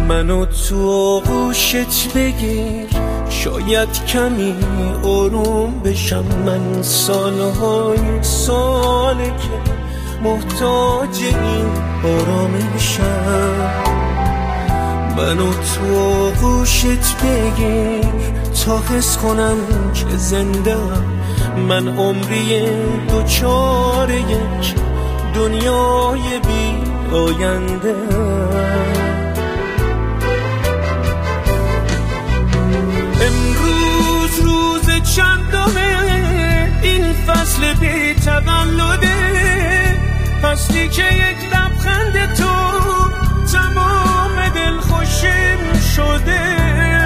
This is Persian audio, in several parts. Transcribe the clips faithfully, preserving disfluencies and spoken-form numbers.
منو تو آغوشت بگیر، شاید کمی آروم بشم. من سالهای ساله که محتاج این آرامشم. منو تو آغوشت بگیر تا حس کنم که زنده‌ام. من عمری دوچار یک دنیای بی آینده. امروز روز چندمه این فصل بی تولده، فصلی که یک لبخند تو تمام دل خوشیم شده.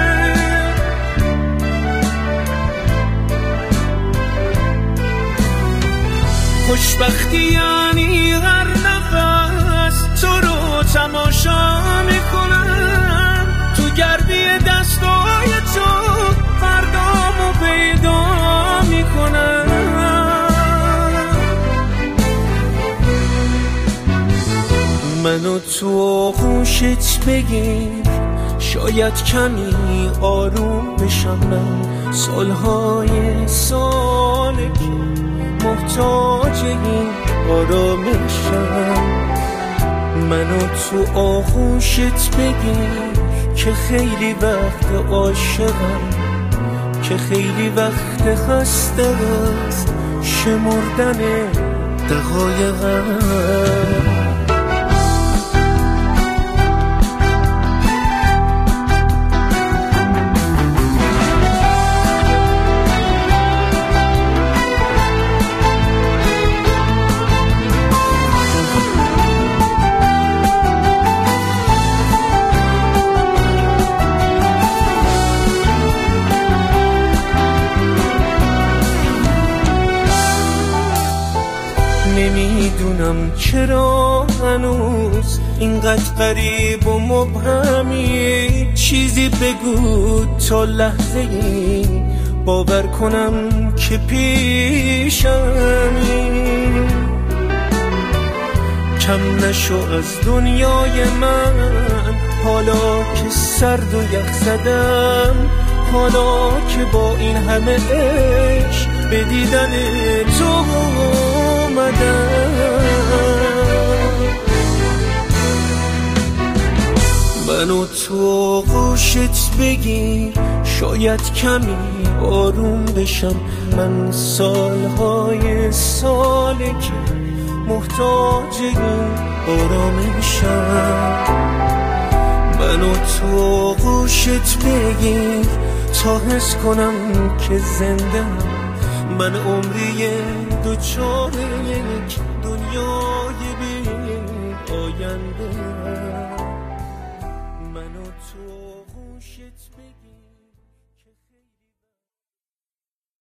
خوشبختی یعنی هر نفس تو رو تماشا میکنم، تو گردی دستای تو فردامو پیدا میکنم. منو تو آغوشت بگیر، شاید کمی آروم بشم. من سالهای ساله که محتاج این آرامشم. منو تو آغوشت بگیر که خیلی وقت عاشقم، که خیلی وقت خسته از شمردن دقایقم. نمیدونم چرا هنوز اینقدر غریب و مبهمی. چیزی بگو تا لحظه ای باور کنم که پیشمی. کم نشو از دنیای من، حالا که سرد و یخ زدم، حالا که با این همه عشق به دیدن تو اومدم. منو تو آغوشت بگیر، شاید کمی آروم بشم. من سالهای ساله که محتاج این آرامشم. منو تو آغوشت بگیر تا حس کنم که زنده‌ام. من عمری دوچار یک دنیای بی آینده. منو تو آغوشت بگیر.